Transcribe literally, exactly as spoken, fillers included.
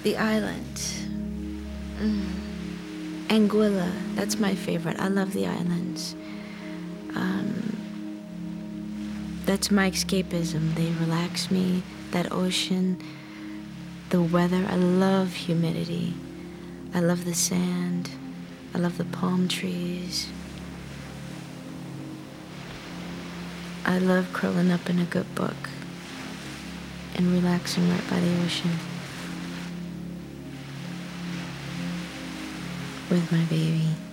The island. Mm. Anguilla, that's my favorite. I love the islands. Um, that's my escapism. They relax me. That ocean, the weather. I love humidity. I love the sand. I love the palm trees. I love curling up in a good book and relaxing right by the ocean with my baby.